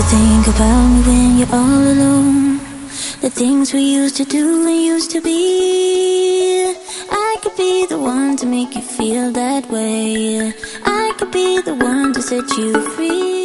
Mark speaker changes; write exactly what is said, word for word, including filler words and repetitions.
Speaker 1: Think about me when you're all alone. The things we used to do and used to be. I could be the one to make you feel that way. I could be the one to set you free.